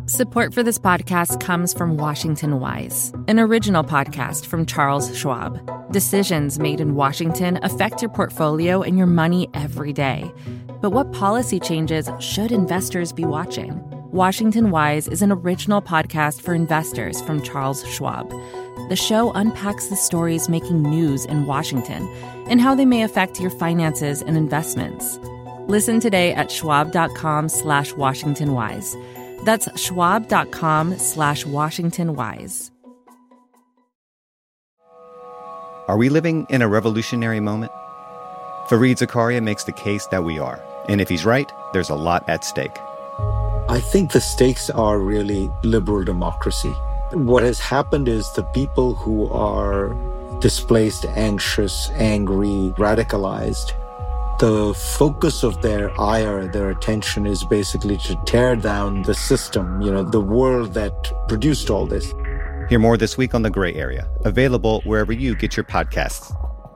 Support for this podcast comes from Washington Wise, an original podcast from Charles Schwab. Decisions made in Washington affect your portfolio and your money every day. But what policy changes should investors be watching? Washington Wise is an original podcast for investors from Charles Schwab. The show unpacks the stories making news in Washington and how they may affect your finances and investments. Listen today at schwab.com/WashingtonWise. That's schwab.com/WashingtonWise. Are we living in a revolutionary moment? Fareed Zakaria makes the case that we are. And if he's right, there's a lot at stake. I think the stakes are really liberal democracy. What has happened is the people who are displaced, anxious, angry, radicalized, the focus of their ire, their attention is basically to tear down the system, the world that produced all this. Hear more this week on The Gray Area, available wherever you get your podcasts.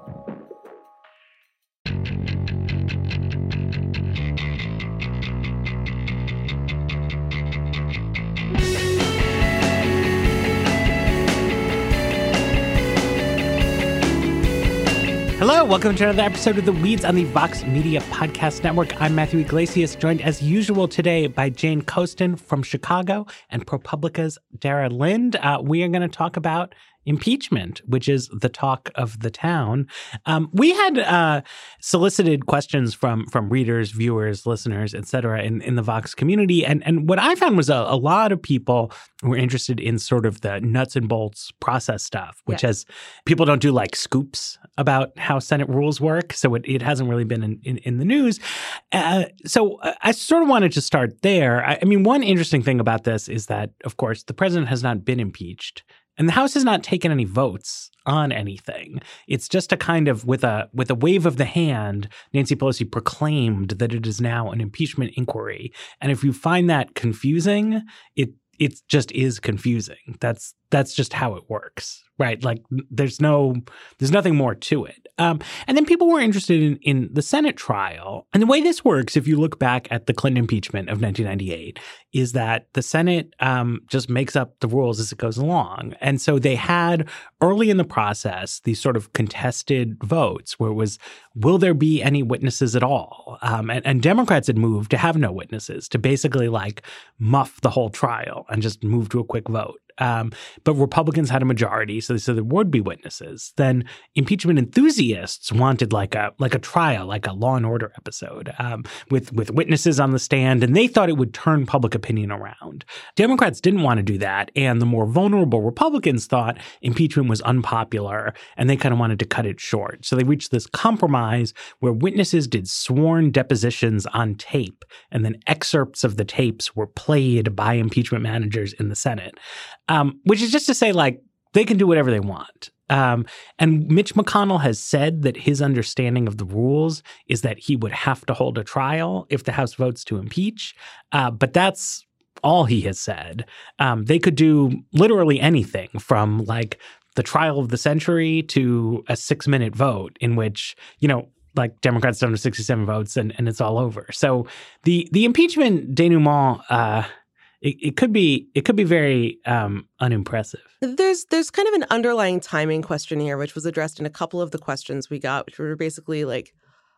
Hello, welcome to another episode of The Weeds on the Vox Media Podcast Network. I'm Matthew Iglesias, joined as usual today by Jane Coaston from Chicago and ProPublica's Dara Lind. We are going to talk about impeachment, which is the talk of the town. We had solicited questions from readers, viewers, listeners, et cetera, in the Vox community. And what I found was a lot of people were interested in sort of the nuts and bolts process stuff, which has people don't do like scoops about how Senate rules work. So it hasn't really been in the news. So I sort of wanted to start there. I mean, one interesting thing about this is that, of course, the president has not been impeached. And the House has not taken any votes on anything. It's just a kind of, with a wave of the hand, Nancy Pelosi proclaimed that it is now an impeachment inquiry. And if you find that confusing, it just is confusing. That's just how it works, right? Like there's nothing more to it. And then people were interested in the Senate trial. And the way this works, if you look back at the Clinton impeachment of 1998, is that the Senate just makes up the rules as it goes along. And so they had early in the process these sort of contested votes where it was, will there be any witnesses at all? And Democrats had moved to have no witnesses, to basically like muff the whole trial and just move to a quick vote. But Republicans had a majority, so they said there would be witnesses. Then impeachment enthusiasts wanted like a trial, like a Law and Order episode with witnesses on the stand, and they thought it would turn public opinion around. Democrats didn't want to do that, and the more vulnerable Republicans thought impeachment was unpopular, and they kind of wanted to cut it short. So they reached this compromise where witnesses did sworn depositions on tape, and then excerpts of the tapes were played by impeachment managers in the Senate. Which is just to say, like, they can do whatever they want. And Mitch McConnell has said that his understanding of the rules is that he would have to hold a trial if the House votes to impeach. But that's all he has said. They could do literally anything from, like, the trial of the century to a 6-minute vote in which, like Democrats don't have 67 votes and it's all over. So the impeachment denouement, It could be very unimpressive. There's kind of an underlying timing question here, which was addressed in a couple of the questions we got, which were basically like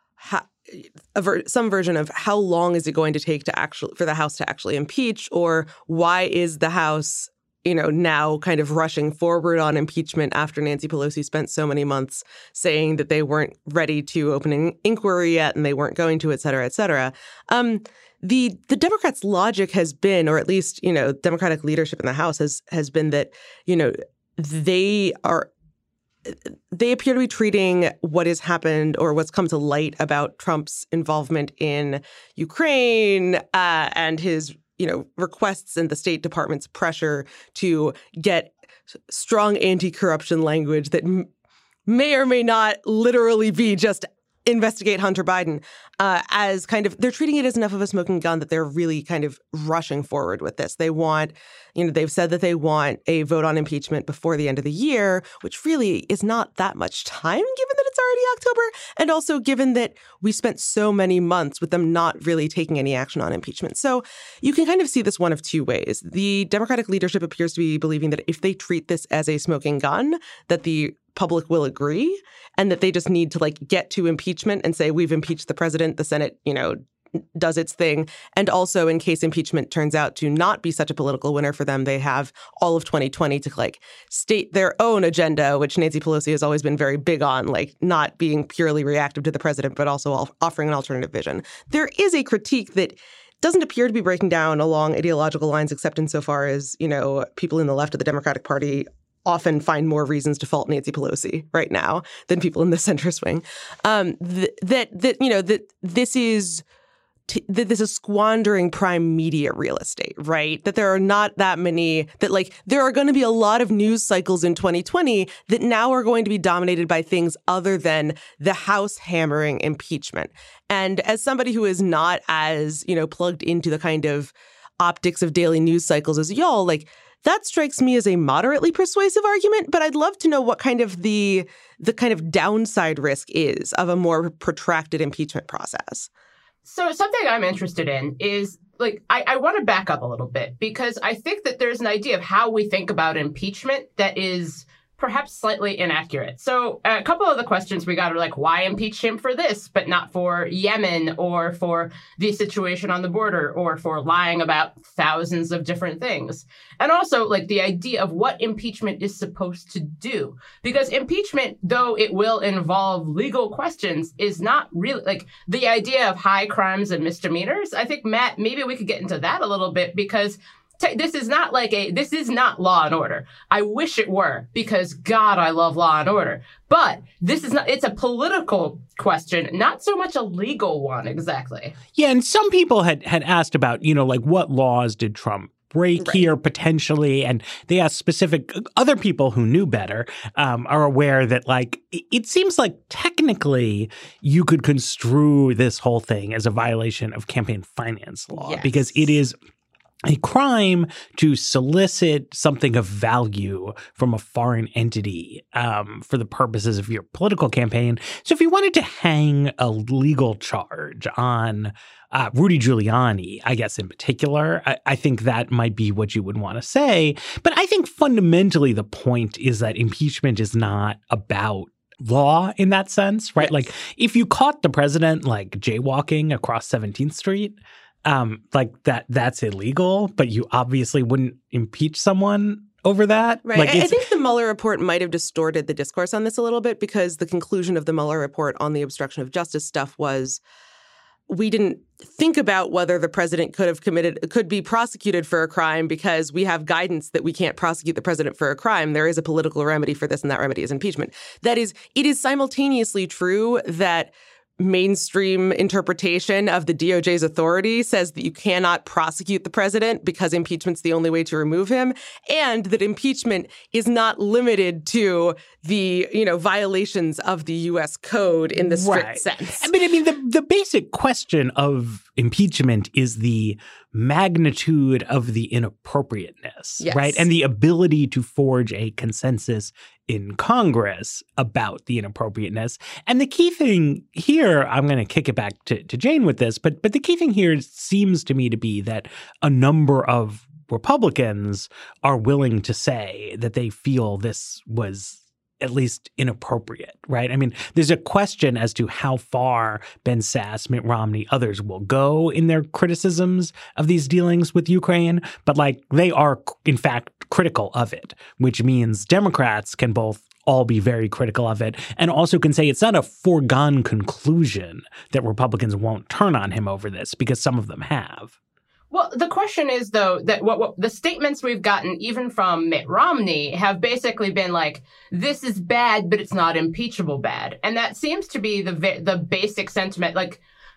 some version of how long is it going to take for the House to actually impeach, or why is the House now kind of rushing forward on impeachment after Nancy Pelosi spent so many months saying that they weren't ready to open an inquiry yet and they weren't going to, et cetera, et cetera. The Democrats' logic has been, or at least, Democratic leadership in the House has been that, they appear to be treating what has happened or what's come to light about Trump's involvement in Ukraine and his, requests and the State Department's pressure to get strong anti-corruption language that may or may not literally be just investigate Hunter Biden as kind of, they're treating it as enough of a smoking gun that they're really kind of rushing forward with this. They want, they've said that they want a vote on impeachment before the end of the year, which really is not that much time given that it's already October. And also given that we spent so many months with them not really taking any action on impeachment. So you can kind of see this one of two ways. The Democratic leadership appears to be believing that if they treat this as a smoking gun, that the public will agree, and that they just need to get to impeachment and say, we've impeached the president, the Senate, does its thing. And also, in case impeachment turns out to not be such a political winner for them, they have all of 2020 to state their own agenda, which Nancy Pelosi has always been very big on, not being purely reactive to the president, but also offering an alternative vision. There is a critique that doesn't appear to be breaking down along ideological lines, except insofar as, people in the left of the Democratic Party often find more reasons to fault Nancy Pelosi right now than people in the centrist wing. That this is squandering prime media real estate, right? That there are not that many, that there are going to be a lot of news cycles in 2020 that now are going to be dominated by things other than the House hammering impeachment. And as somebody who is not as, plugged into the kind of optics of daily news cycles as y'all, that strikes me as a moderately persuasive argument, but I'd love to know what kind of the kind of downside risk is of a more protracted impeachment process. So something I'm interested in is, I want to back up a little bit, because I think that there's an idea of how we think about impeachment that is perhaps slightly inaccurate. So a couple of the questions we got are why impeach him for this, but not for Yemen or for the situation on the border or for lying about thousands of different things? And also the idea of what impeachment is supposed to do. Because impeachment, though it will involve legal questions, is not really the idea of high crimes and misdemeanors. I think, Matt, maybe we could get into that a little bit, because this is not this is not Law and Order. I wish it were, because God, I love Law and Order. But this is not, it's a political question, not so much a legal one exactly. Yeah, and some people had asked about, what laws did Trump break here potentially, and they asked specific other people who knew better are aware that it seems like technically you could construe this whole thing as a violation of campaign finance law, because it is a crime to solicit something of value from a foreign entity for the purposes of your political campaign. So if you wanted to hang a legal charge on Rudy Giuliani, I guess in particular, I think that might be what you would want to say. But I think fundamentally the point is that impeachment is not about law in that sense, right? Yes. If you caught the president jaywalking across 17th Street, that's illegal, but you obviously wouldn't impeach someone over that. Right. I think the Mueller report might have distorted the discourse on this a little bit, because the conclusion of the Mueller report on the obstruction of justice stuff was, we didn't think about whether the president could be prosecuted for a crime because we have guidance that we can't prosecute the president for a crime. There is a political remedy for this, and that remedy is impeachment. That is, it is simultaneously true that mainstream interpretation of the DOJ's authority says that you cannot prosecute the president because impeachment's the only way to remove him, and that impeachment is not limited to the, violations of the U.S. code in the strict sense. I mean, the basic question of impeachment is the magnitude of the inappropriateness, right? And the ability to forge a consensus in Congress about the inappropriateness. And the key thing here, I'm going to kick it back to Jane with this, but the key thing here seems to me to be that a number of Republicans are willing to say that they feel this was at least inappropriate, right? I mean, there's a question as to how far Ben Sasse, Mitt Romney, others will go in their criticisms of these dealings with Ukraine, but they are in fact critical of it, which means Democrats can both all be very critical of it and also can say it's not a foregone conclusion that Republicans won't turn on him over this, because some of them have. Well, the question is, though, that what the statements we've gotten, even from Mitt Romney, have basically been this is bad, but it's not impeachable bad. And that seems to be the basic sentiment,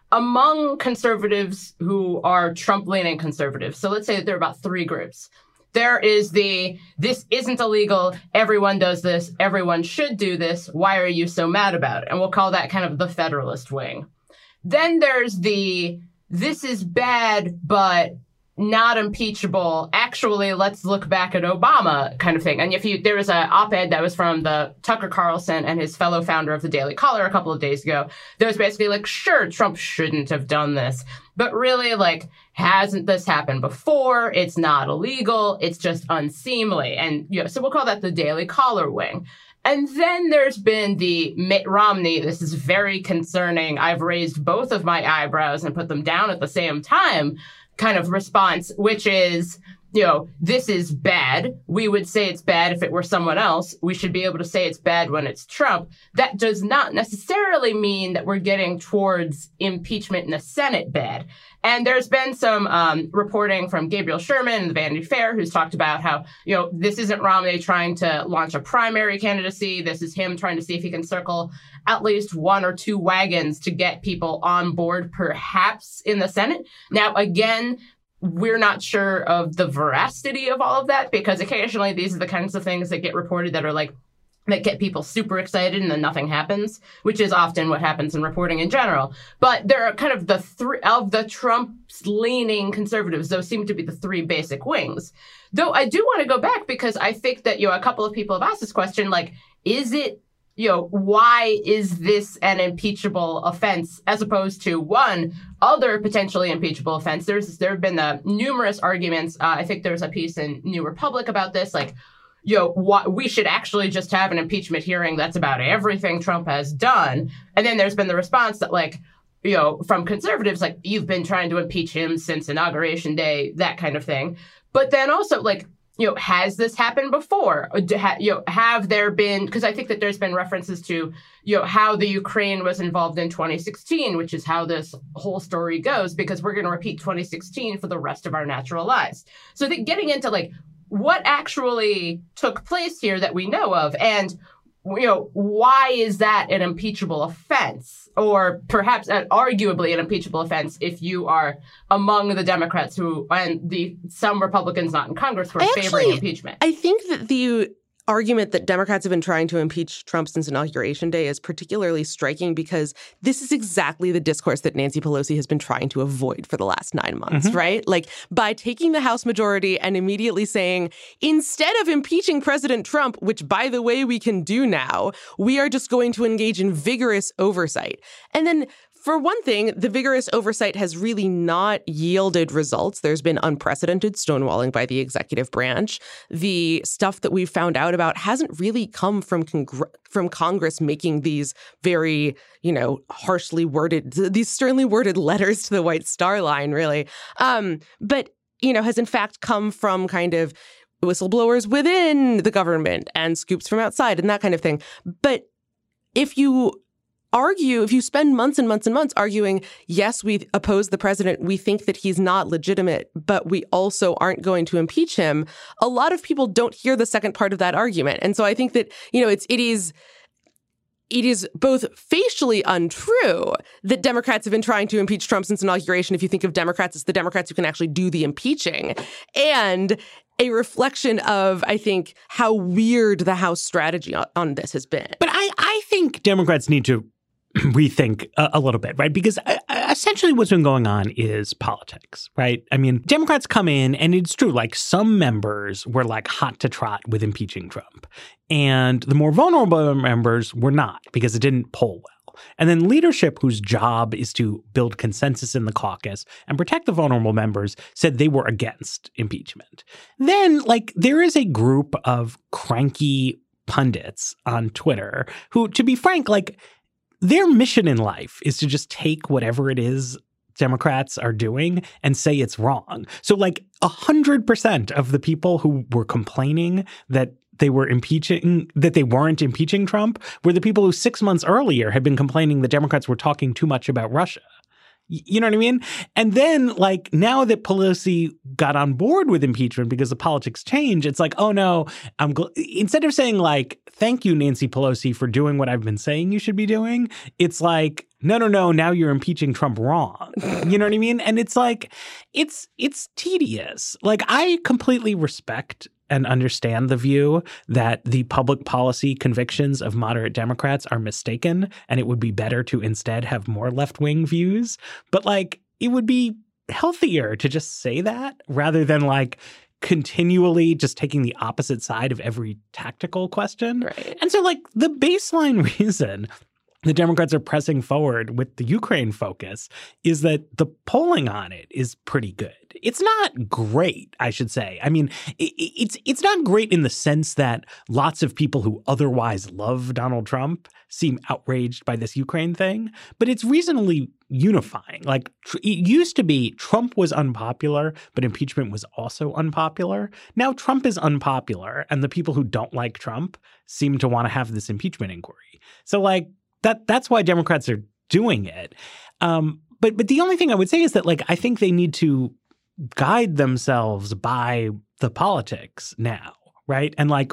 among conservatives who are Trump-leaning conservatives. So let's say that there are about three groups. there is this isn't illegal, everyone does this, everyone should do this, why are you so mad about it? And we'll call that kind of the Federalist wing. Then there's this is bad, but not impeachable. Actually, let's look back at Obama kind of thing. And there was an op-ed that was from the Tucker Carlson and his fellow founder of the Daily Caller a couple of days ago. That was basically like, sure, Trump shouldn't have done this, but really, like, hasn't this happened before? It's not illegal. It's just unseemly. And so we'll call that the Daily Caller wing. And then there's been the Mitt Romney, this is very concerning, I've raised both of my eyebrows and put them down at the same time kind of response, which is, this is bad. We would say it's bad if it were someone else. We should be able to say it's bad when it's Trump. That does not necessarily mean that we're getting towards impeachment in the Senate bad. And there's been some reporting from Gabriel Sherman and the Vanity Fair, who's talked about how, this isn't Romney trying to launch a primary candidacy. This is him trying to see if he can circle at least one or two wagons to get people on board, perhaps in the Senate. Now, again, we're not sure of the veracity of all of that, because occasionally these are the kinds of things that get reported that are like, that get people super excited and then nothing happens, which is often what happens in reporting in general. But there are kind of the three of the Trump-leaning conservatives. Those seem to be the three basic wings. Though I do want to go back, because I think that, a couple of people have asked this question, like, is it, why is this an impeachable offense as opposed to one other potentially impeachable offense? There have been numerous arguments. I think there's a piece in New Republic about this, like, we should actually just have an impeachment hearing that's about everything Trump has done. And then there's been the response that, like, from conservatives, like, you've been trying to impeach him since Inauguration Day, that kind of thing. But then also, like, has this happened before? Have there been, because I think that there's been references to, how the Ukraine was involved in 2016, which is how this whole story goes, because we're going to repeat 2016 for the rest of our natural lives. So I think getting into, like, what actually took place here that we know of, and why is that an impeachable offense, or perhaps arguably an impeachable offense if you are among the Democrats who, and some Republicans not in Congress who are favoring impeachment? I think that the argument that Democrats have been trying to impeach Trump since Inauguration Day is particularly striking, because this is exactly the discourse that Nancy Pelosi has been trying to avoid for the last 9 months, right? Like, by taking the House majority and immediately saying, instead of impeaching President Trump, which, by the way, we can do now, we are just going to engage in vigorous oversight. And then, for one thing, the vigorous oversight has really not yielded results. There's been unprecedented stonewalling by the executive branch. The stuff that we've found out about hasn't really come from Congress making these very, harshly worded, these sternly worded letters to the White Star Line, really. But, has in fact come from kind of whistleblowers within the government and scoops from outside and that kind of thing. But if you spend months and months and months arguing, yes, we oppose the president, we think that he's not legitimate, but we also aren't going to impeach him, a lot of people don't hear the second part of that argument. And so I think that, it is both facially untrue that Democrats have been trying to impeach Trump since inauguration. If you think of Democrats, it's the Democrats who can actually do the impeaching. And a reflection of, I think, how weird the House strategy on this has been. But I think Democrats need to rethink a little bit, right? Because essentially what's been going on is politics, right? I mean, Democrats come in, and it's true, like, some members were like hot to trot with impeaching Trump. And the more vulnerable members were not, because it didn't poll well. And then leadership, whose job is to build consensus in the caucus and protect the vulnerable members, said they were against impeachment. Then, like, there is a group of cranky pundits on Twitter who, to be frank, like, their mission in life is to just take whatever it is Democrats are doing and say it's wrong. So, like, 100% of the people who were complaining that they weren't impeaching Trump were the people who 6 months earlier had been complaining that Democrats were talking too much about Russia. You know what I mean? And then, like, now that Pelosi got on board with impeachment because the politics change, it's like, oh, no, instead of saying, like, thank you, Nancy Pelosi, for doing what I've been saying you should be doing, it's like, no, now you're impeaching Trump wrong. You know what I mean? And it's like, it's tedious. Like, I completely respect and understand the view that the public policy convictions of moderate Democrats are mistaken, and it would be better to instead have more left-wing views. But, like, it would be healthier to just say that rather than, like, continually just taking the opposite side of every tactical question. Right. And so, like, the baseline reason the Democrats are pressing forward with the Ukraine focus is that the polling on it is pretty good. It's not great, I should say. I mean, it's not great in the sense that lots of people who otherwise love Donald Trump seem outraged by this Ukraine thing, but it's reasonably unifying. Like, it used to be Trump was unpopular, but impeachment was also unpopular. Now Trump is unpopular, and the people who don't like Trump seem to want to have this impeachment inquiry. So, like, that's why Democrats are doing it. But the only thing I would say is that, like, I think they need to guide themselves by the politics now, right? And, like,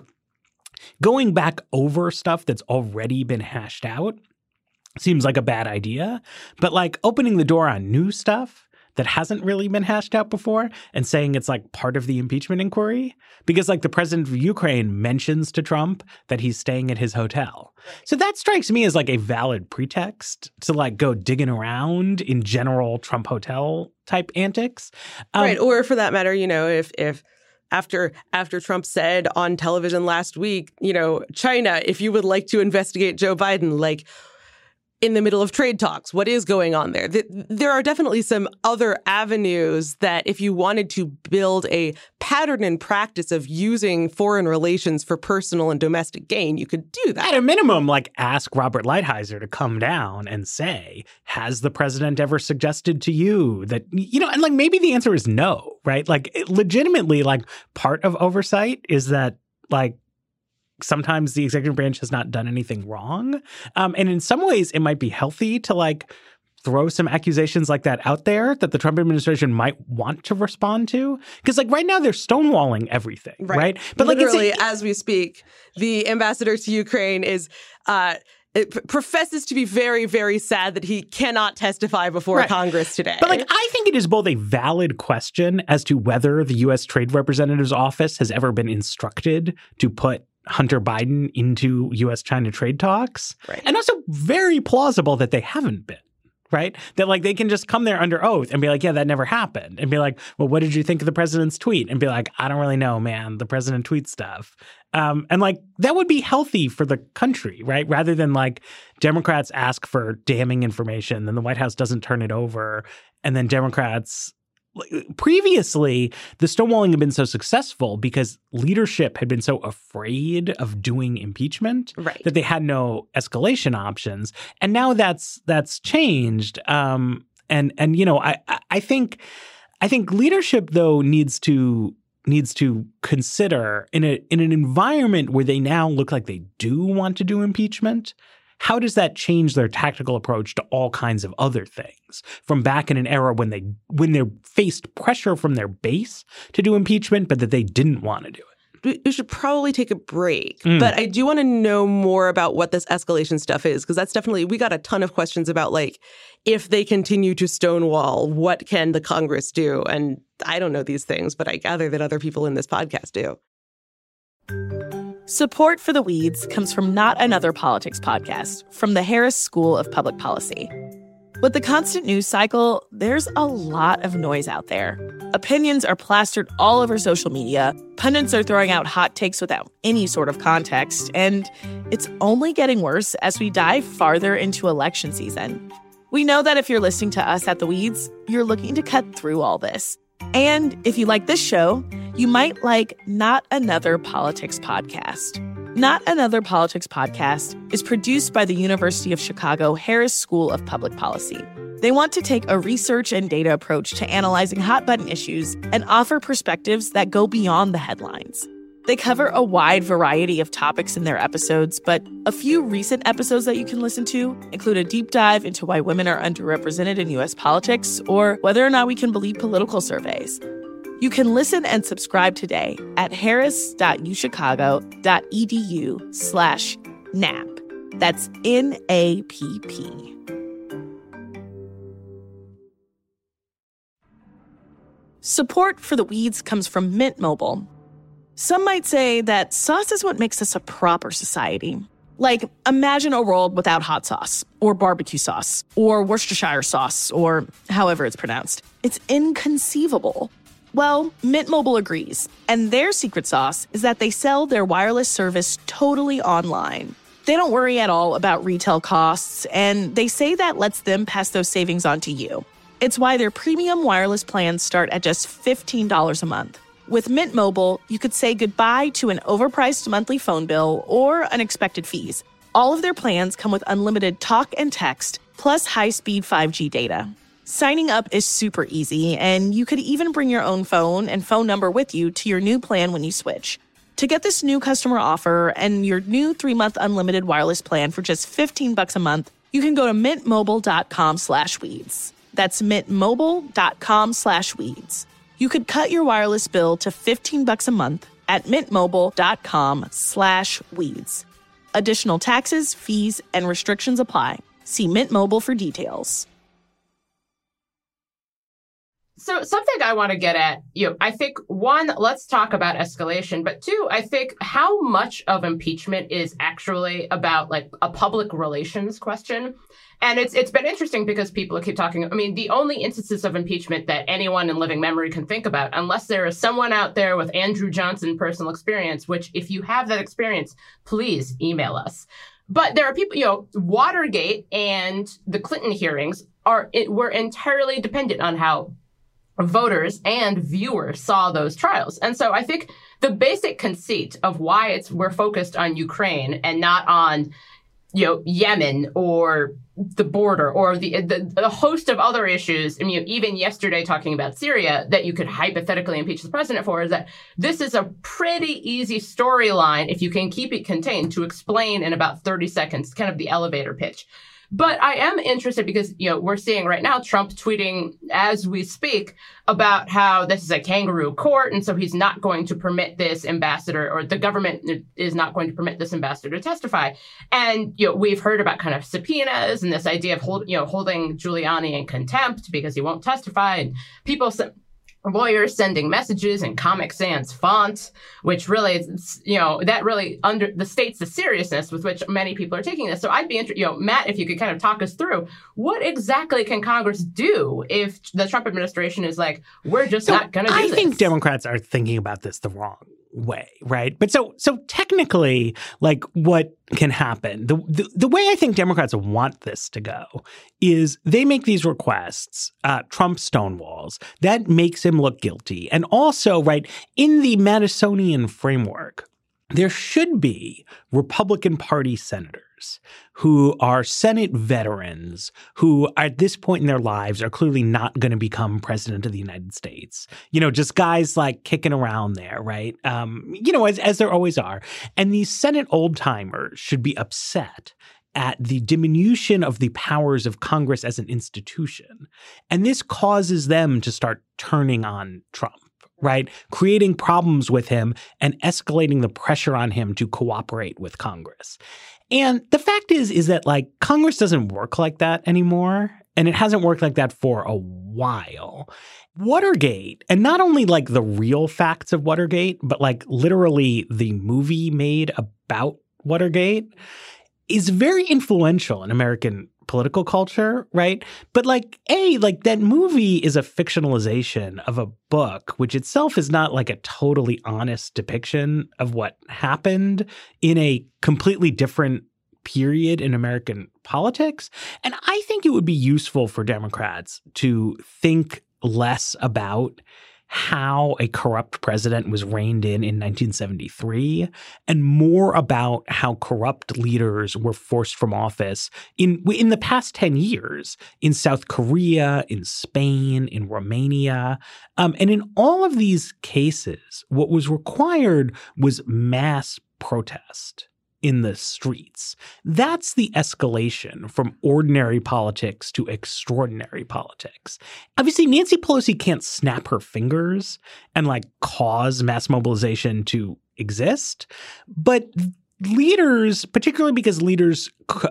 going back over stuff that's already been hashed out seems like a bad idea. But, like, opening the door on new stuff that hasn't really been hashed out before and saying it's, like, part of the impeachment inquiry, because, like, the president of Ukraine mentions to Trump that he's staying at his hotel. So that strikes me as, like, a valid pretext to, like, go digging around in general Trump hotel type antics. Right. Or for that matter, you know, if after Trump said on television last week, you know, China, if you would like to investigate Joe Biden, like, in the middle of trade talks, what is going on there? There are definitely some other avenues that if you wanted to build a pattern and practice of using foreign relations for personal and domestic gain, you could do that. At a minimum, like, ask Robert Lighthizer to come down and say, has the president ever suggested to you that, you know, and, like, maybe the answer is no, right? Like, legitimately, like, part of oversight is that, like, sometimes the executive branch has not done anything wrong. And in some ways, it might be healthy to, like, throw some accusations like that out there that the Trump administration might want to respond to. Because, like, right now they're stonewalling everything, right? But literally, like, as we speak, the ambassador to Ukraine is professes to be very, very sad that he cannot testify before Congress today. But, like, I think it is both a valid question as to whether the U.S. Trade Representative's office has ever been instructed to put Hunter Biden into U.S.-China trade talks. Right. And also very plausible that they haven't been, right? That, like, they can just come there under oath and be like, yeah, that never happened. And be like, well, what did you think of the president's tweet? And be like, I don't really know, man. The president tweets stuff. And, like, that would be healthy for the country, right? Rather than, like, Democrats ask for damning information, then the White House doesn't turn it over, and then Democrats... Previously, the stonewalling had been so successful because leadership had been so afraid of doing impeachment that they had no escalation options. And now that's changed. And you know, I think leadership, though, needs to consider in an environment where they now look like they do want to do impeachment. How does that change their tactical approach to all kinds of other things from back in an era when they faced pressure from their base to do impeachment, but that they didn't want to do it? We should probably take a break. But I do want to know more about what this escalation stuff is, because that's definitely, we got a ton of questions about, like, if they continue to stonewall, what can the Congress do? And I don't know these things, but I gather that other people in this podcast do. Support for The Weeds comes from Not Another Politics podcast from the Harris School of Public Policy. With the constant news cycle, there's a lot of noise out there. Opinions are plastered all over social media, pundits are throwing out hot takes without any sort of context, and it's only getting worse as we dive farther into election season. We know that if you're listening to us at The Weeds, you're looking to cut through all this. And if you like this show, you might like Not Another Politics podcast. Not Another Politics podcast is produced by the University of Chicago Harris School of Public Policy. They want to take a research and data approach to analyzing hot-button issues and offer perspectives that go beyond the headlines. They cover a wide variety of topics in their episodes, but a few recent episodes that you can listen to include a deep dive into why women are underrepresented in U.S. politics or whether or not we can believe political surveys. You can listen and subscribe today at harris.uchicago.edu/NAP. That's NAPP. Support for The Weeds comes from Mint Mobile. Some might say that sauce is what makes us a proper society. Like, imagine a world without hot sauce, or barbecue sauce, or Worcestershire sauce, or however it's pronounced. It's inconceivable. Well, Mint Mobile agrees, and their secret sauce is that they sell their wireless service totally online. They don't worry at all about retail costs, and they say that lets them pass those savings on to you. It's why their premium wireless plans start at just $15 a month. With Mint Mobile, you could say goodbye to an overpriced monthly phone bill or unexpected fees. All of their plans come with unlimited talk and text, plus high-speed 5G data. Signing up is super easy, and you could even bring your own phone and phone number with you to your new plan when you switch. To get this new customer offer and your new 3-month unlimited wireless plan for just $15 a month, you can go to mintmobile.com/weeds. That's mintmobile.com/weeds. You could cut your wireless bill to $15 a month at mintmobile.com/weeds. Additional taxes, fees, and restrictions apply. See Mint Mobile for details. So something I want to get at, I think, one, let's talk about escalation. But two, I think how much of impeachment is actually about like a public relations question. And it's been interesting because people keep talking. I mean, the only instances of impeachment that anyone in living memory can think about, unless there is someone out there with Andrew Johnson personal experience, which if you have that experience, please email us. But there are people, Watergate and the Clinton hearings were entirely dependent on how voters and viewers saw those trials. And so I think the basic conceit of why we're focused on Ukraine and not on Yemen or the border or the host of other issues, I mean, even yesterday talking about Syria, that you could hypothetically impeach the president for, is that this is a pretty easy storyline if you can keep it contained to explain in about 30 seconds, kind of the elevator pitch. But I am interested because, we're seeing right now Trump tweeting as we speak about how this is a kangaroo court. And so he's not going to permit this ambassador, or the government is not going to permit this ambassador to testify. And, we've heard about kind of subpoenas and this idea of holding Giuliani in contempt because he won't testify, and lawyers sending messages in Comic Sans font, which really is, that really understates the seriousness with which many people are taking this. So I'd be interested, Matt, if you could kind of talk us through what exactly can Congress do if the Trump administration is like, we're just not going to do this? I think Democrats are thinking about this the wrong way, right? But so technically, like, what can happen, the way I think Democrats want this to go is they make these requests, Trump stonewalls, that makes him look guilty. And also, right, in the Madisonian framework, there should be Republican Party senators who are Senate veterans who at this point in their lives are clearly not going to become president of the United States. Just guys like kicking around there, right? As there always are. And these Senate old-timers should be upset at the diminution of the powers of Congress as an institution. And this causes them to start turning on Trump, right? Creating problems with him and escalating the pressure on him to cooperate with Congress. And the fact is that, like, Congress doesn't work like that anymore. And it hasn't worked like that for a while. Watergate, and not only like the real facts of Watergate, but like literally the movie made about Watergate, is very influential in American political culture, right? But that movie is a fictionalization of a book, which itself is not like a totally honest depiction of what happened in a completely different period in American politics. And I think it would be useful for Democrats to think less about how a corrupt president was reined in 1973 and more about how corrupt leaders were forced from office in the past 10 years in South Korea, in Spain, in Romania. And in all of these cases, what was required was mass protest in the streets. That's the escalation from ordinary politics to extraordinary politics. Obviously, Nancy Pelosi can't snap her fingers and cause mass mobilization to exist. But leaders, particularly because leaders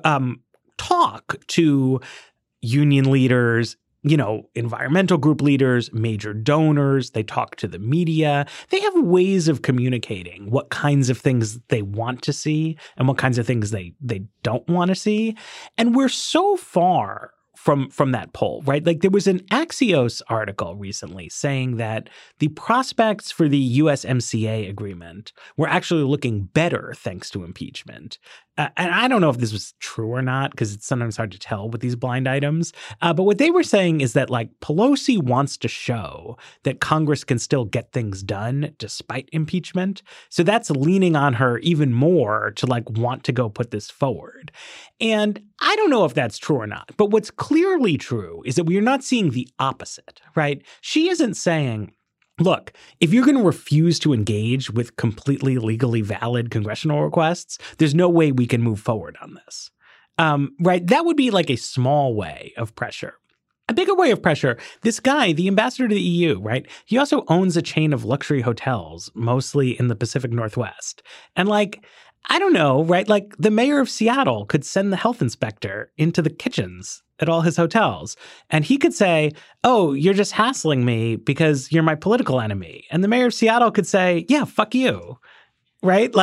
talk to union leaders, environmental group leaders, major donors, they talk to the media. They have ways of communicating what kinds of things they want to see and what kinds of things they don't want to see. And we're so far from that poll, right? There was an Axios article recently saying that the prospects for the USMCA agreement were actually looking better thanks to impeachment. And I don't know if this was true or not, because it's sometimes hard to tell with these blind items. But what they were saying is that Pelosi wants to show that Congress can still get things done despite impeachment. So that's leaning on her even more to want to go put this forward. And I don't know if that's true or not. But what's clearly true is that we are not seeing the opposite, right? She isn't saying, look, if you're going to refuse to engage with completely legally valid congressional requests, there's no way we can move forward on this, right? That would be a small way of pressure. A bigger way of pressure, this guy, the ambassador to the EU, right? He also owns a chain of luxury hotels, mostly in the Pacific Northwest. And I don't know, right? The mayor of Seattle could send the health inspector into the kitchens at all his hotels. And he could say, oh, you're just hassling me because you're my political enemy. And the mayor of Seattle could say, yeah, fuck you. Right?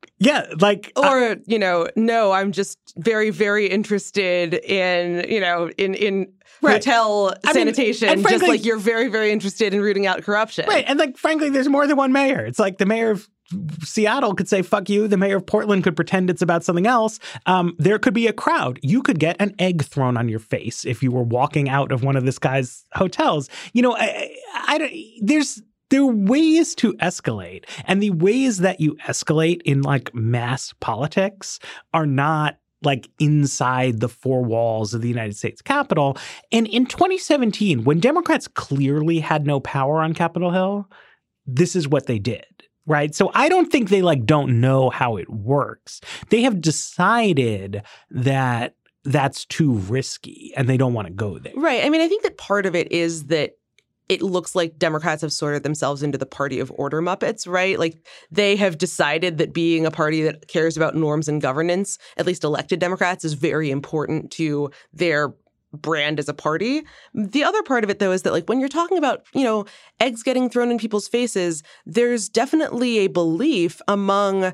Or, no, I'm just very, very interested in, in right. hotel sanitation, and frankly, just you're very, very interested in rooting out corruption. Right. And frankly, there's more than one mayor. It's the mayor of Seattle could say, fuck you. The mayor of Portland could pretend it's about something else. There could be a crowd. You could get an egg thrown on your face if you were walking out of one of this guy's hotels. There are ways to escalate. And the ways that you escalate in mass politics are not inside the four walls of the United States Capitol. And in 2017, when Democrats clearly had no power on Capitol Hill, this is what they did. Right. So I don't think they don't know how it works. They have decided that that's too risky and they don't want to go there. Right. I mean, I think that part of it is that it looks like Democrats have sorted themselves into the party of order Muppets, right? They have decided that being a party that cares about norms and governance, at least elected Democrats, is very important to their brand as a party. The other part of it, though, is that when you're talking about, eggs getting thrown in people's faces, there's definitely a belief among,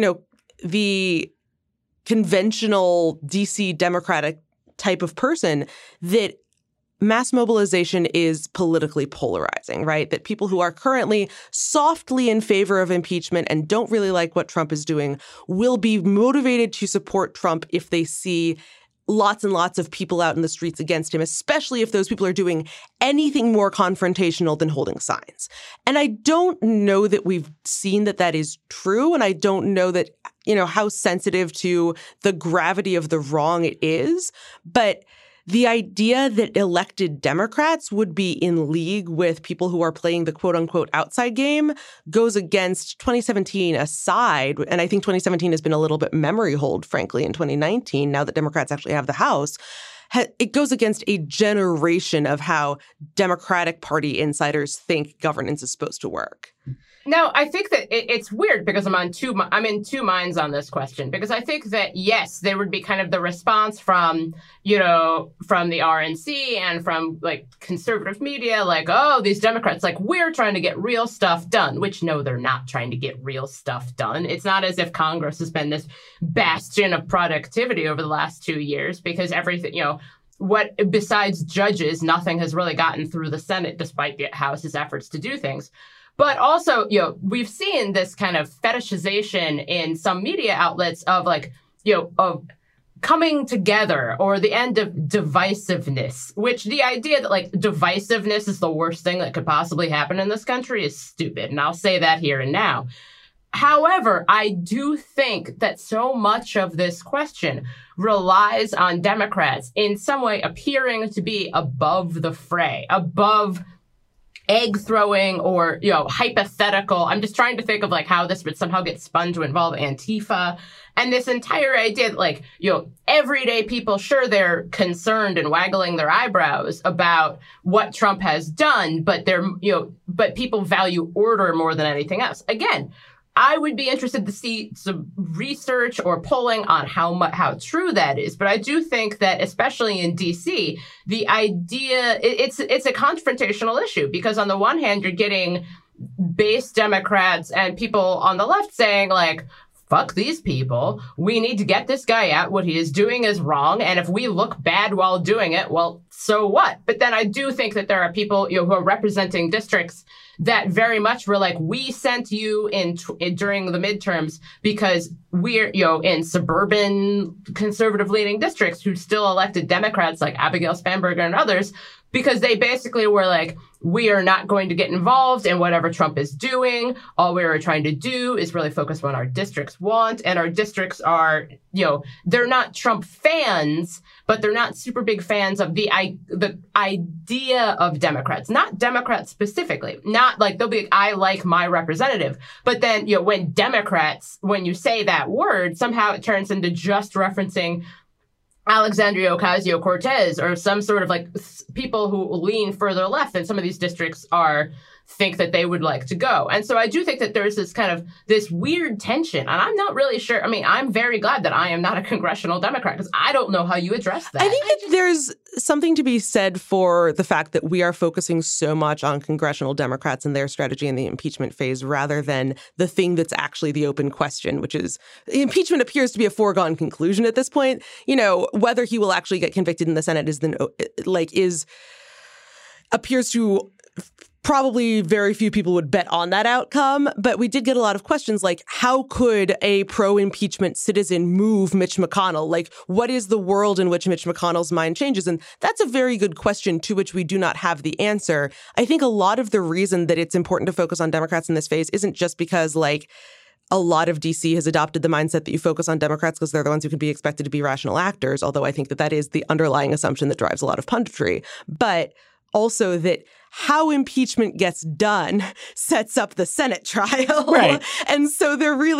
the conventional DC Democratic type of person that mass mobilization is politically polarizing, right? That people who are currently softly in favor of impeachment and don't really like what Trump is doing will be motivated to support Trump if they see lots and lots of people out in the streets against him, especially if those people are doing anything more confrontational than holding signs. And I don't know that we've seen that is true. And I don't know that, how sensitive to the gravity of the wrong it is. But the idea that elected Democrats would be in league with people who are playing the quote unquote outside game goes against 2017 aside. And I think 2017 has been a little bit memory hold, frankly, in 2019, now that Democrats actually have the House. It goes against a generation of how Democratic Party insiders think governance is supposed to work. Now, I think that it's weird because I'm in two minds on this question, because I think that, yes, there would be kind of the response from the RNC and from conservative media, oh, these Democrats, we're trying to get real stuff done, which no, they're not trying to get real stuff done. It's not as if Congress has been this bastion of productivity over the last 2 years, because everything, what besides judges, nothing has really gotten through the Senate, despite the House's efforts to do things. But also, we've seen this kind of fetishization in some media outlets of of coming together or the end of divisiveness, which the idea that like divisiveness is the worst thing that could possibly happen in this country is stupid. And I'll say that here and now. However, I do think that so much of this question relies on Democrats in some way appearing to be above the fray, above egg throwing or, hypothetical. I'm just trying to think of like how this would somehow get spun to involve Antifa. And this entire idea that like, everyday people, sure, they're concerned and waggling their eyebrows about what Trump has done, but but people value order more than anything else. Again, I would be interested to see some research or polling on how true that is. But I do think that, especially in D.C., the idea, it's a confrontational issue because on the one hand, you're getting base Democrats and people on the left saying like, fuck these people. We need to get this guy out. What he is doing is wrong. And if we look bad while doing it, well, so what? But then I do think that there are people who are representing districts that very much were like, we sent you in during the midterms because we're, in suburban conservative leaning districts who still elected Democrats like Abigail Spanberger and others, because they basically were like, we are not going to get involved in whatever Trump is doing. All we are trying to do is really focus on what our districts want. And our districts are, they're not Trump fans, but they're not super big fans of the idea of Democrats, not Democrats specifically, not like they'll be like, I like my representative. But then, when Democrats, when you say that word, somehow it turns into just referencing Alexandria Ocasio-Cortez or some sort of like people who lean further left than some of these districts think that they would like to go. And so I do think that there's this weird tension. And I'm not really sure. I mean, I'm very glad that I am not a congressional Democrat because I don't know how you address that. I think that there's something to be said for the fact that we are focusing so much on congressional Democrats and their strategy in the impeachment phase rather than the thing that's actually the open question, which is impeachment appears to be a foregone conclusion at this point. Whether he will actually get convicted in the Senate appears to probably very few people would bet on that outcome. But we did get a lot of questions like, how could a pro-impeachment citizen move Mitch McConnell? Like, what is the world in which Mitch McConnell's mind changes? And that's a very good question to which we do not have the answer. I think a lot of the reason that it's important to focus on Democrats in this phase isn't just because, a lot of D.C. has adopted the mindset that you focus on Democrats because they're the ones who can be expected to be rational actors, although I think that is the underlying assumption that drives a lot of punditry. But also that how impeachment gets done sets up the Senate trial. Right. And so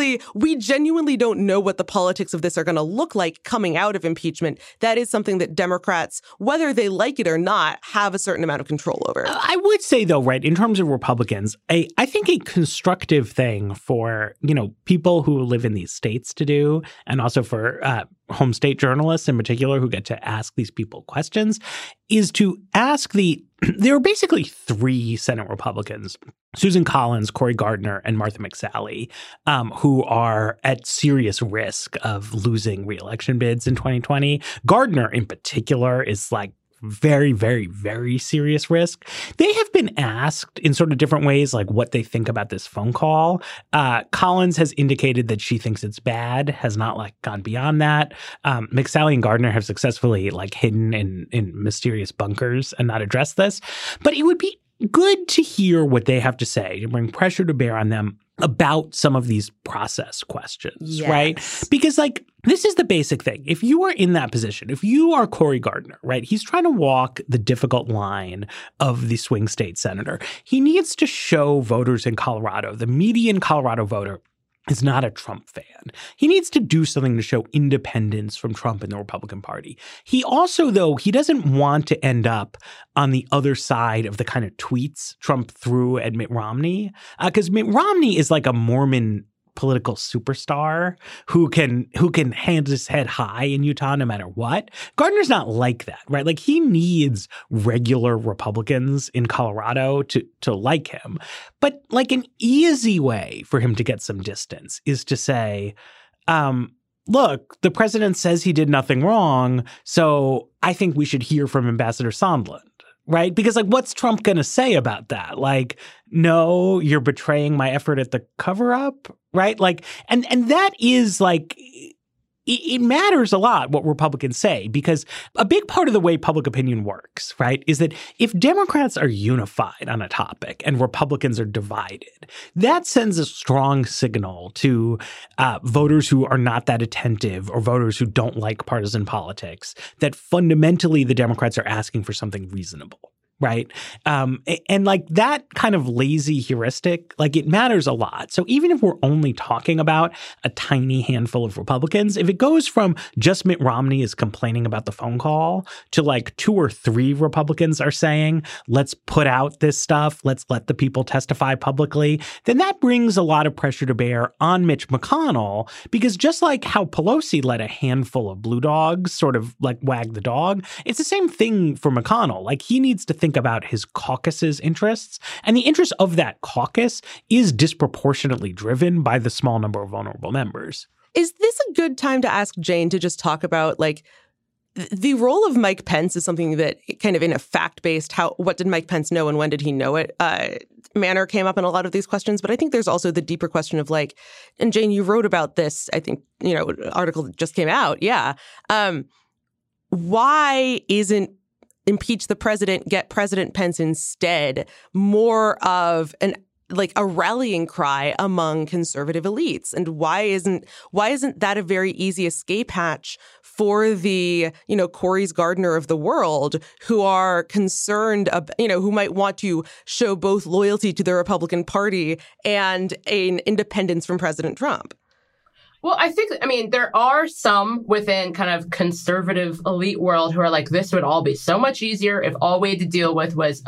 we genuinely don't know what the politics of this are going to look like coming out of impeachment. That is something that Democrats, whether they like it or not, have a certain amount of control over. I would say, though, right, in terms of Republicans, I think a constructive thing for, people who live in these states to do, and also for home state journalists in particular who get to ask these people questions, is to ask there are basically three Senate Republicans, Susan Collins, Cory Gardner, and Martha McSally, who are at serious risk of losing re-election bids in 2020. Gardner, in particular, is very, very, very serious risk. They have been asked in sort of different ways, what they think about this phone call. Collins has indicated that she thinks it's bad, has not gone beyond that. McSally and Gardner have successfully hidden in mysterious bunkers and not addressed this. But it would be good to hear what they have to say, to bring pressure to bear on them about some of these process questions, yes. Right? Because this is the basic thing. If you are in that position, if you are Cory Gardner, right, he's trying to walk the difficult line of the swing state senator. He needs to show voters in Colorado, the median Colorado voter is not a Trump fan. He needs to do something to show independence from Trump and the Republican Party. He also, though, he doesn't want to end up on the other side of the kind of tweets Trump threw at Mitt Romney, because Mitt Romney is like a Mormon political superstar who can hand his head high in Utah no matter what. Gardner's not like that, right? He needs regular Republicans in Colorado to like him. But an easy way for him to get some distance is to say, look, the president says he did nothing wrong, so I think we should hear from Ambassador Sondland. Right? Because what's Trump going to say about that? No, you're betraying my effort at the cover up, right? And that is it matters a lot what Republicans say, because a big part of the way public opinion works, right, is that if Democrats are unified on a topic and Republicans are divided, that sends a strong signal to voters who are not that attentive or voters who don't like partisan politics that fundamentally the Democrats are asking for something reasonable. Right. And like that kind of lazy heuristic, like it matters a lot. So even if we're only talking about a tiny handful of Republicans, if it goes from just Mitt Romney is complaining about the phone call to like 2 or 3 Republicans are saying, let's put out this stuff, let's let the people testify publicly, then that brings a lot of pressure to bear on Mitch McConnell, because just like how Pelosi let a handful of blue dogs sort of like wag the dog, it's the same thing for McConnell. Like he needs to think about his caucus's interests, and the interest of that caucus is disproportionately driven by the small number of vulnerable members. Is this a good time to ask Jane to just talk about, like, the role of Mike Pence is something that kind of in a fact-based, what did Mike Pence know and when did he know it manner came up in a lot of these questions. But I think there's also the deeper question of, like, and Jane, you wrote about this, I think, article that just came out. Yeah. Why isn't impeach the president, get President Pence instead more of a rallying cry among conservative elites? And why isn't that a very easy escape hatch for the, Cory's Gardner of the world who are concerned, who might want to show both loyalty to the Republican Party and an independence from President Trump? Well, there are some within kind of conservative elite world who are like, this would all be so much easier if all we had to deal with was,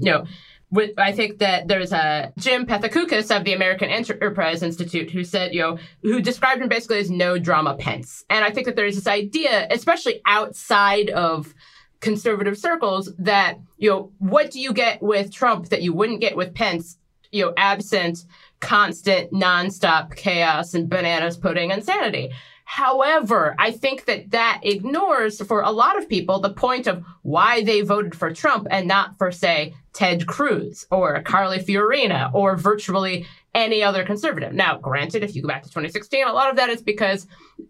I think that there's a Jim Pethokoukis of the American Enterprise Institute who said, who described him basically as no drama Pence. And I think that there's this idea, especially outside of conservative circles, that, what do you get with Trump that you wouldn't get with Pence, absent constant, nonstop chaos and bananas pudding insanity. However, I think that ignores, for a lot of people, the point of why they voted for Trump and not for, say, Ted Cruz or Carly Fiorina or virtually any other conservative. Now, granted, if you go back to 2016, a lot of that is because,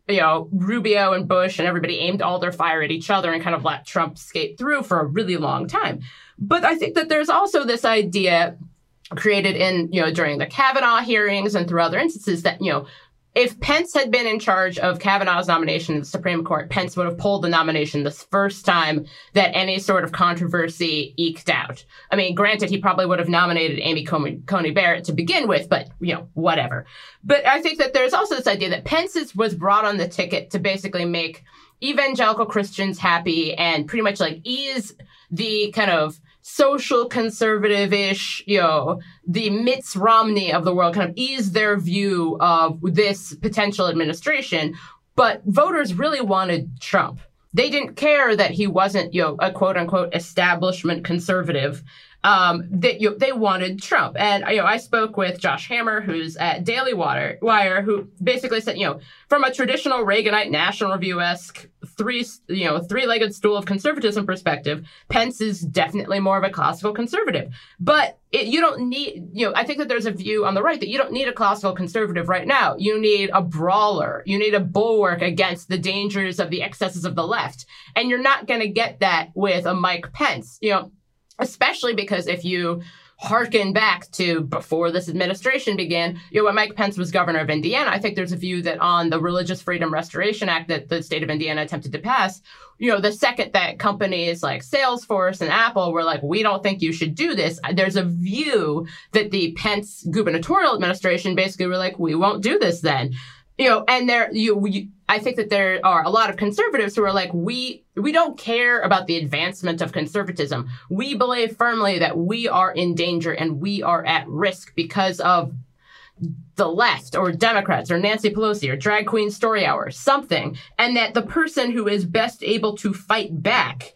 Rubio and Bush and everybody aimed all their fire at each other and kind of let Trump skate through for a really long time. But I think that there's also this idea created in, during the Kavanaugh hearings and through other instances that, if Pence had been in charge of Kavanaugh's nomination in the Supreme Court, Pence would have pulled the nomination the first time that any sort of controversy eked out. I mean, granted, he probably would have nominated Amy Coney Barrett to begin with, but, whatever. But I think that there's also this idea that Pence was brought on the ticket to basically make evangelical Christians happy and pretty much like ease the kind of social conservative-ish, the Mitt Romney of the world, kind of ease their view of this potential administration. But voters really wanted Trump. They didn't care that he wasn't, a quote-unquote establishment conservative. They wanted Trump. And, I spoke with Josh Hammer, who's at Daily Wire, who basically said, from a traditional Reaganite National Review-esque three-legged stool of conservatism perspective, Pence is definitely more of a classical conservative. But you don't need, I think that there's a view on the right that you don't need a classical conservative right now. You need a brawler. You need a bulwark against the dangers of the excesses of the left. And you're not going to get that with a Mike Pence, especially because if you harken back to before this administration began, when Mike Pence was governor of Indiana, I think there's a view that on the Religious Freedom Restoration Act that the state of Indiana attempted to pass, the second that companies like Salesforce and Apple were like, we don't think you should do this, there's a view that the Pence gubernatorial administration basically were like, we won't do this then. And I think that there are a lot of conservatives who are like, we don't care about the advancement of conservatism. We believe firmly that we are in danger and we are at risk because of the left or Democrats or Nancy Pelosi or Drag Queen Story Hour, something. And that the person who is best able to fight back,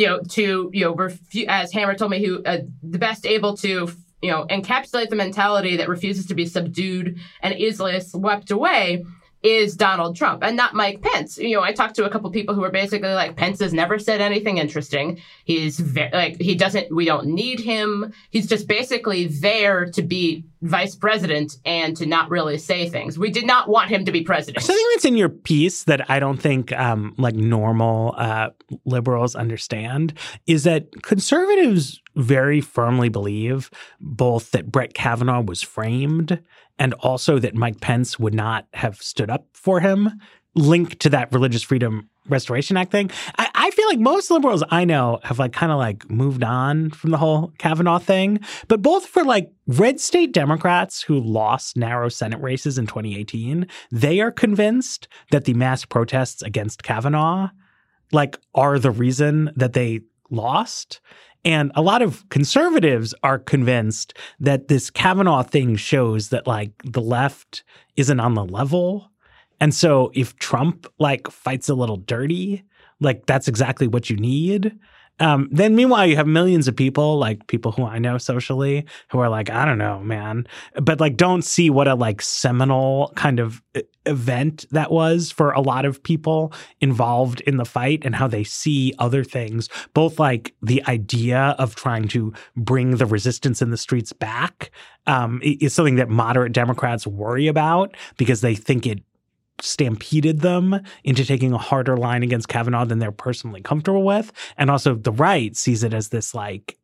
as Hammer told me, the best able to encapsulate the mentality that refuses to be subdued and easily swept away is Donald Trump and not Mike Pence. I talked to a couple people who were basically like, Pence has never said anything interesting. He's we don't need him. He's just basically there to be vice president and to not really say things. We did not want him to be president. Something that's in your piece that I don't think like normal liberals understand is that conservatives very firmly believe both that Brett Kavanaugh was framed and also that Mike Pence would not have stood up for him, linked to that Religious Freedom Restoration Act thing. I feel like most liberals I know have like kind of like moved on from the whole Kavanaugh thing. But both for like red state Democrats who lost narrow Senate races in 2018, they are convinced that the mass protests against Kavanaugh like are the reason that they lost. And a lot of conservatives are convinced that this Kavanaugh thing shows that like the left isn't on the level. And so if Trump like fights a little dirty, like that's exactly what you need. Then meanwhile, you have millions of people, like people who I know socially, who are like, I don't know, man, but like don't see what a like seminal kind of event that was for a lot of people involved in the fight and how they see other things, both like the idea of trying to bring the resistance in the streets back is something that moderate Democrats worry about because they think it stampeded them into taking a harder line against Kavanaugh than they're personally comfortable with. And also the right sees it as this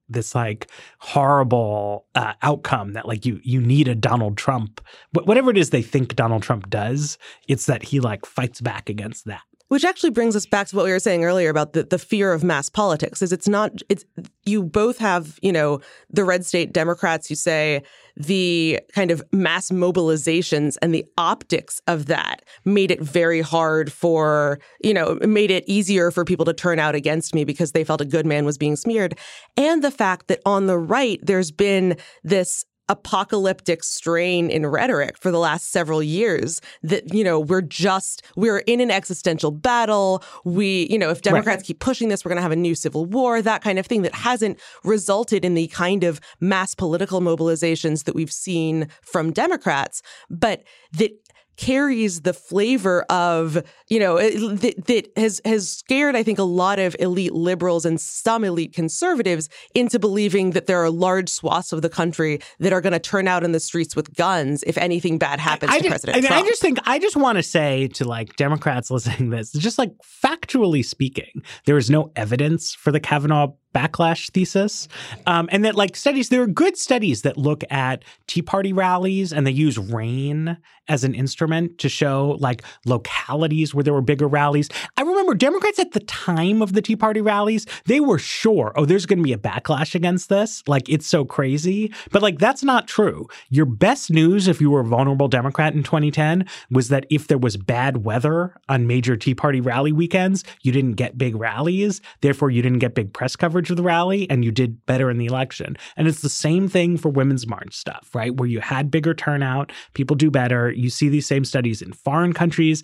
horrible outcome that like you need a Donald Trump. Whatever it is they think Donald Trump does, it's that he like fights back against that. Which actually brings us back to what we were saying earlier about the fear of mass politics. It's you both have, the red state Democrats who say the kind of mass mobilizations and the optics of that made it very hard for, made it easier for people to turn out against me because they felt a good man was being smeared. And the fact that on the right, there's been this apocalyptic strain in rhetoric for the last several years that, we're in an existential battle. If Democrats keep pushing this, we're going to have a new civil war, that kind of thing that hasn't resulted in the kind of mass political mobilizations that we've seen from Democrats, but that carries the flavor of, that has scared, I think, a lot of elite liberals and some elite conservatives into believing that there are large swaths of the country that are going to turn out in the streets with guns if anything bad happens to President Trump. I just want to say to like Democrats listening to this, just like factually speaking, there is no evidence for the Kavanaugh backlash thesis. And that like studies, there are good studies that look at Tea Party rallies and they use rain as an instrument to show like localities where there were bigger rallies. I remember Democrats at the time of the Tea Party rallies, they were sure, there's going to be a backlash against this. Like it's so crazy. But like that's not true. Your best news if you were a vulnerable Democrat in 2010 was that if there was bad weather on major Tea Party rally weekends, you didn't get big rallies. Therefore, you didn't get big press coverage of the rally and you did better in the election. And it's the same thing for Women's March stuff, right? Where you had bigger turnout, people do better. You see these same studies in foreign countries.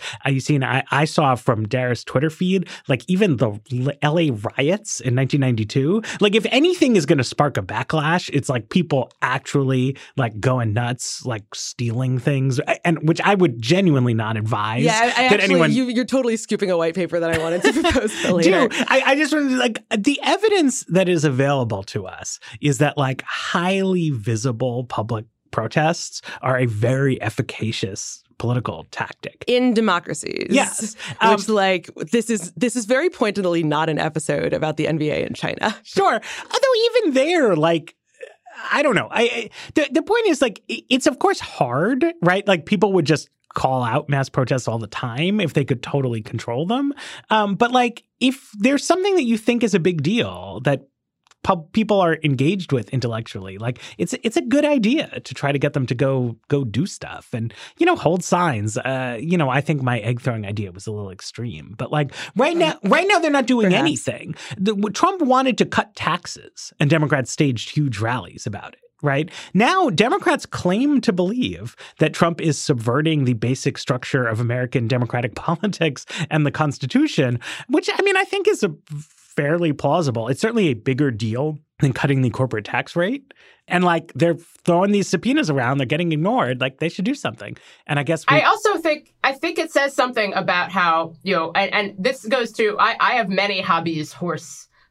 I saw from Dara's Twitter feed, like even the LA riots in 1992, like if anything is going to spark a backlash, it's like people actually like going nuts, like stealing things, and which I would genuinely not advise. Yeah, you're totally scooping a white paper that I wanted to propose for later. I just wanted to, like, the evidence that is available to us is that like highly visible public protests are a very efficacious political tactic in democracies. Yes, which this is very pointedly not an episode about the NBA in China. Sure, although even there, like, I don't know. The point is like it's of course hard, right? Like people would just call out mass protests all the time if they could totally control them. But like if there's something that you think is a big deal that people are engaged with intellectually, like it's a good idea to try to get them to go do stuff and, hold signs. I think my egg throwing idea was a little extreme, but like right now they're not doing anything. Trump wanted to cut taxes and Democrats staged huge rallies about it. Right now, Democrats claim to believe that Trump is subverting the basic structure of American democratic politics and the Constitution, which I think is a fairly plausible. It's certainly a bigger deal than cutting the corporate tax rate. And like they're throwing these subpoenas around, they're getting ignored. Like they should do something. And I guess I think it says something about how, and this goes to I have many hobbies, horse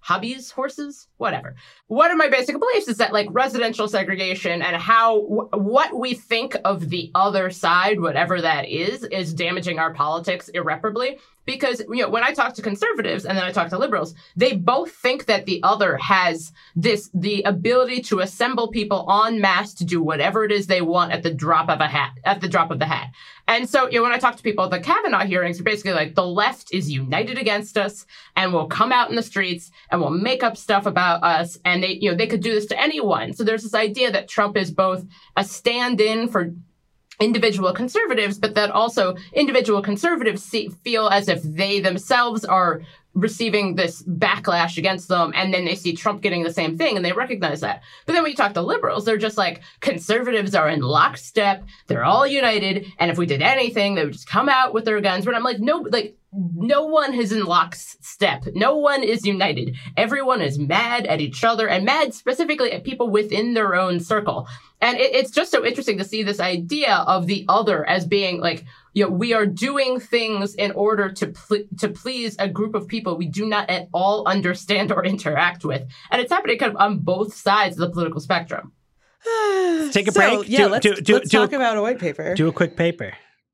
hobbies, horses, whatever. One of my basic beliefs is that like residential segregation and how what we think of the other side, whatever that is damaging our politics irreparably. Because, when I talk to conservatives and then I talk to liberals, they both think that the other has the ability to assemble people en masse to do whatever it is they want at the drop of the hat. And so, when I talk to people at the Kavanaugh hearings, they're basically like, the left is united against us and will come out in the streets and will make up stuff about us. And they could do this to anyone. So there's this idea that Trump is both a stand-in for individual conservatives, but that also individual conservatives feel as if they themselves are receiving this backlash against them, and then they see Trump getting the same thing, and they recognize that. But then when you talk to liberals, they're just like, conservatives are in lockstep, they're all united, and if we did anything, they would just come out with their guns. But I'm like, no one is in lockstep. No one is united. Everyone is mad at each other, and mad specifically at people within their own circle. And it's just so interesting to see this idea of the other as being like, we are doing things in order to please a group of people we do not at all understand or interact with. And it's happening kind of on both sides of the political spectrum. Let's take a break. Yeah, let's talk about a white paper. Do a quick paper.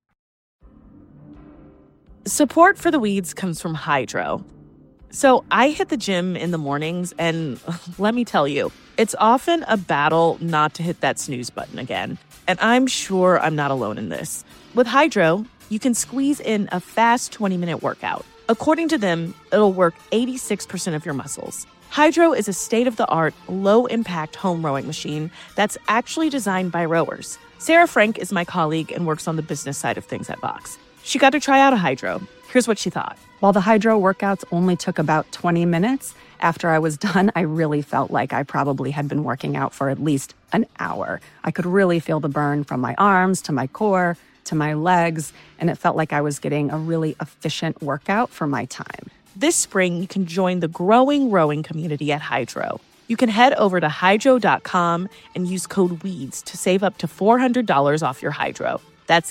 Support for The Weeds comes from Hydro. So I hit the gym in the mornings, and let me tell you, it's often a battle not to hit that snooze button again. And I'm sure I'm not alone in this. With Hydro, you can squeeze in a fast 20-minute workout. According to them, it'll work 86% of your muscles. Hydro is a state-of-the-art, low-impact home rowing machine that's actually designed by rowers. Sarah Frank is my colleague and works on the business side of things at Vox. She got to try out a Hydro. Here's what she thought. While the Hydro workouts only took about 20 minutes, after I was done, I really felt like I probably had been working out for at least an hour. I could really feel the burn from my arms to my core to my legs, and it felt like I was getting a really efficient workout for my time. This spring, you can join the growing rowing community at Hydro. You can head over to hydro.com and use code WEEDS to save up to $400 off your Hydro. That's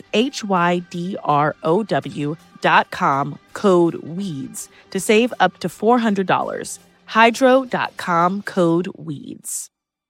HYDROW.com, code WEEDS, to save up to $400. Hydro.com, code WEEDS.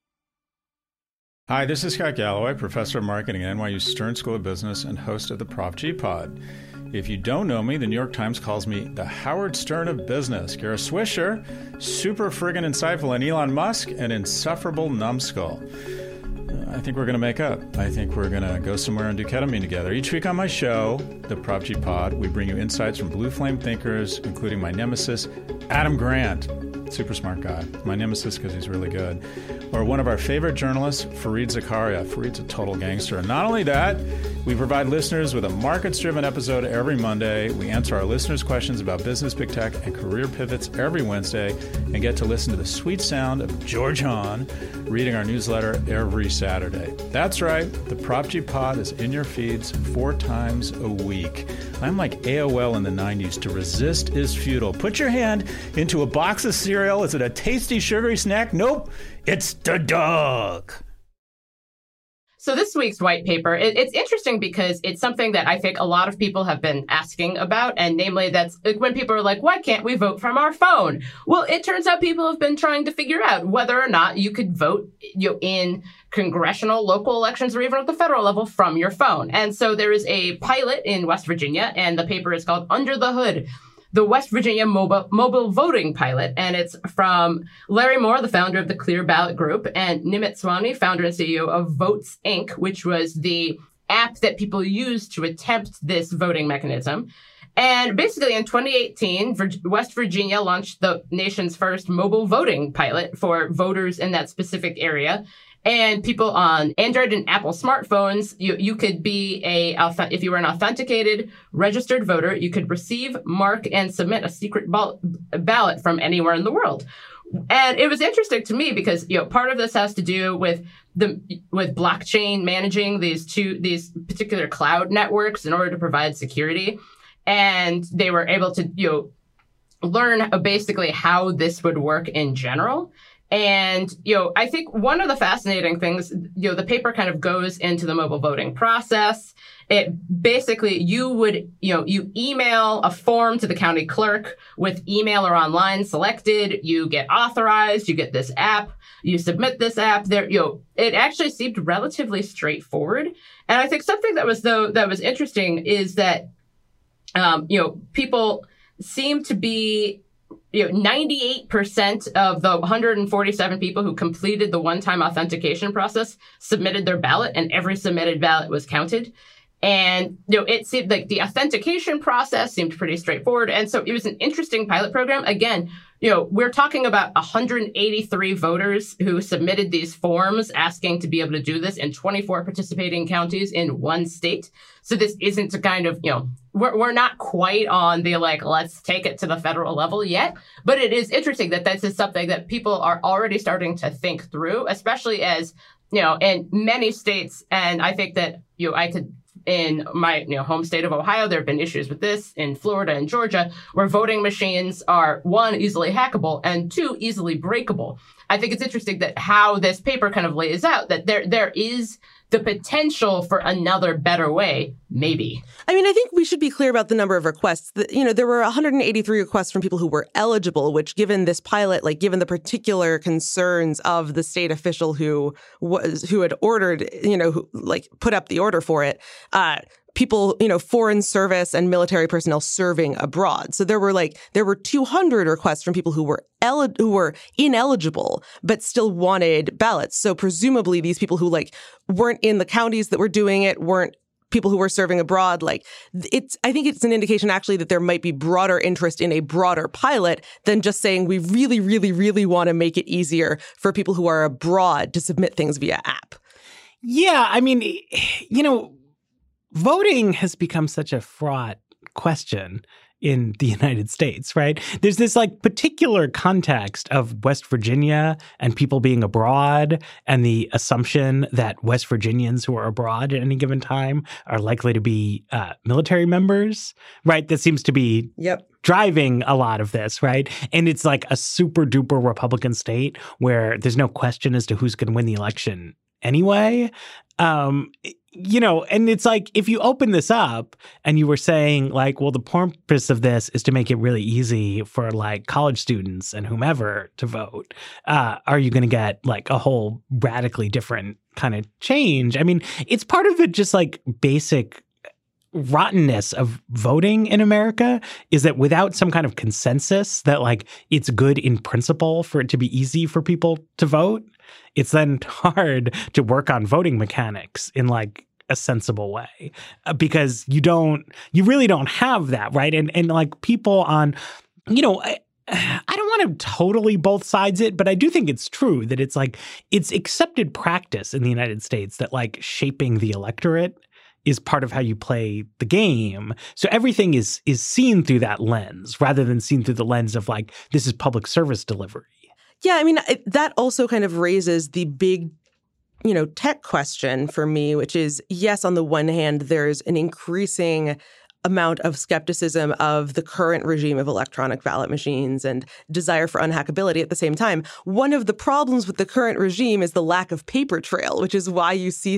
Hi, this is Scott Galloway, professor of marketing at NYU Stern School of Business and host of the Prop G Pod. If you don't know me, the New York Times calls me the Howard Stern of business. Kara Swisher, super friggin' insightful, and Elon Musk, an insufferable numbskull. I think we're going to make up. I think we're going to go somewhere and do ketamine together. Each week on my show, the Prop G Pod, we bring you insights from blue flame thinkers, including my nemesis, Adam Grant. Super smart guy. My nemesis because he's really good. Or one of our favorite journalists, Fareed Zakaria. Fareed's a total gangster. And not only that, we provide listeners with a markets-driven episode every Monday. We answer our listeners' questions about business, big tech, and career pivots every Wednesday, and get to listen to the sweet sound of George Hahn reading our newsletter every Saturday. That's right. The Prop G Pod is in your feeds 4 times a week. I'm like AOL in the 90s. To resist is futile. Put your hand into a box of cereal. Is it a tasty, sugary snack? Nope. It's the dog. So this week's white paper, it's interesting because it's something that I think a lot of people have been asking about, and namely that's when people are like, why can't we vote from our phone? Well, it turns out people have been trying to figure out whether or not you could vote in congressional, local elections, or even at the federal level from your phone. And so there is a pilot in West Virginia, and the paper is called Under the Hood, the West Virginia mobile voting pilot. And it's from Larry Moore, the founder of the Clear Ballot Group, and Nimit Sawhney, founder and CEO of Votes, Inc., which was the app that people used to attempt this voting mechanism. And basically in 2018, West Virginia launched the nation's first mobile voting pilot for voters in that specific area. And people on Android and Apple smartphones, you could be if you were an authenticated registered voter, you could receive, mark, and submit a secret ballot from anywhere in the world. And it was interesting to me because, part of this has to do with blockchain managing these particular cloud networks in order to provide security. And they were able to, learn basically how this would work in general. And, I think one of the fascinating things, the paper kind of goes into the mobile voting process It basically, you email a form to the county clerk with email or online selected, you get authorized, you get this app, you submit this app there, it actually seemed relatively straightforward. And I think something that was interesting is that, people seem to be, 98% of the 147 people who completed the one-time authentication process submitted their ballot, and every submitted ballot was counted. And, it seemed like the authentication process seemed pretty straightforward. And so it was an interesting pilot program. Again, we're talking about 183 voters who submitted these forms asking to be able to do this in 24 participating counties in one state. So this isn't a kind of, we're not quite on the, let's take it to the federal level yet. But it is interesting that this is something that people are already starting to think through, especially as, in many states. And I think that, in my home state of Ohio, there have been issues with this in Florida and Georgia, where voting machines are, 1, easily hackable, and 2, easily breakable. I think it's interesting that how this paper kind of lays out that there is the potential for another better way, maybe. I mean, I think we should be clear about the number of requests. There were 183 requests from people who were eligible, which, given this pilot, given the particular concerns of the state official who had ordered, put up the order for it, people, foreign service and military personnel serving abroad. So there were 200 requests from people who were ineligible but still wanted ballots. So presumably these people who weren't in the counties that were doing it, weren't people who were serving abroad. I think it's an indication actually that there might be broader interest in a broader pilot than just saying we really, really, really want to make it easier for people who are abroad to submit things via app. Yeah, I mean, voting has become such a fraught question in the United States, right? There's this particular context of West Virginia and people being abroad and the assumption that West Virginians who are abroad at any given time are likely to be military members, right? That seems to be driving a lot of this, right? And it's a super duper Republican state where there's no question as to who's going to win the election anyway. And it's if you open this up and you were saying well, the purpose of this is to make it really easy for college students and whomever to vote, are you going to get a whole radically different kind of change? I mean, it's part of the just basic rottenness of voting in America is that without some kind of consensus that it's good in principle for it to be easy for people to vote, it's then hard to work on voting mechanics in a sensible way because you really don't have that, right? And people on, I don't want to totally both sides it, but I do think it's true that it's it's accepted practice in the United States that shaping the electorate is part of how you play the game. So everything is seen through that lens rather than seen through the lens of this is public service delivery. Yeah, I mean, that also kind of raises the big, tech question for me, which is, yes, on the one hand, there's an increasing amount of skepticism of the current regime of electronic ballot machines and desire for unhackability at the same time. One of the problems with the current regime is the lack of paper trail, which is why you see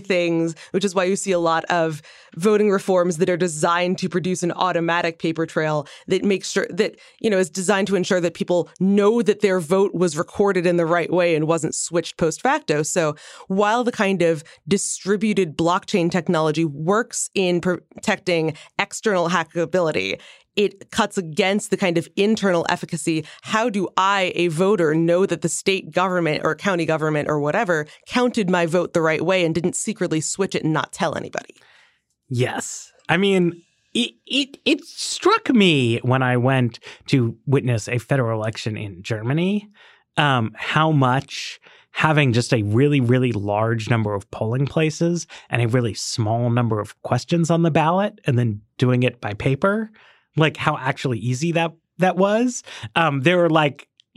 a lot of voting reforms that are designed to produce an automatic paper trail that makes sure that, is designed to ensure that people know that their vote was recorded in the right way and wasn't switched post facto. So while the kind of distributed blockchain technology works in protecting external hackability, it cuts against the kind of internal efficacy. How do I, a voter, know that the state government or county government or whatever counted my vote the right way and didn't secretly switch it and not tell anybody? Yes. I mean, it struck me when I went to witness a federal election in Germany, how much having just a really, really large number of polling places and a really small number of questions on the ballot and then doing it by paper, how actually easy that was. There were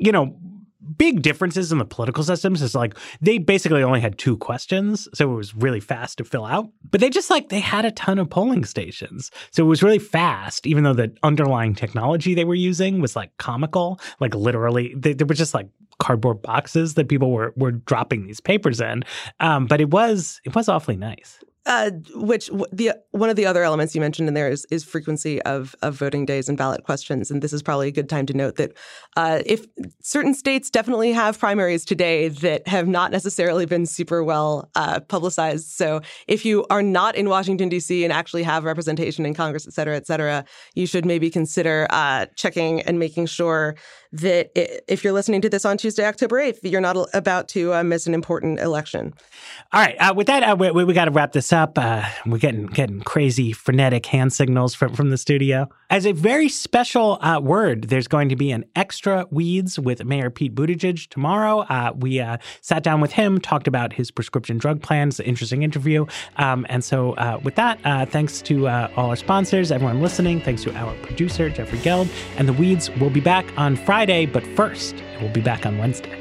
big differences in the political systems. It's they basically only had 2 questions, so it was really fast to fill out. But they just they had a ton of polling stations. So it was really fast, even though the underlying technology they were using was comical. Literally, there were just cardboard boxes that people were dropping these papers in. But it was awfully nice. One of the other elements you mentioned in there is frequency of voting days and ballot questions. And this is probably a good time to note that if certain states definitely have primaries today that have not necessarily been super well publicized. So if you are not in Washington, D.C. and actually have representation in Congress, et cetera, you should maybe consider checking and making sure that if you're listening to this on Tuesday, October 8th, you're not about to miss an important election. All right. With that, we got to wrap this up. We're getting crazy, frenetic hand signals from the studio. As a very special word, there's going to be an extra Weeds with Mayor Pete Buttigieg tomorrow. We sat down with him, talked about his prescription drug plans, interesting interview. And so with that, thanks to all our sponsors, everyone listening. Thanks to our producer, Jeffrey Geld. And the Weeds will be back on Friday, but first, we'll be back on Wednesday.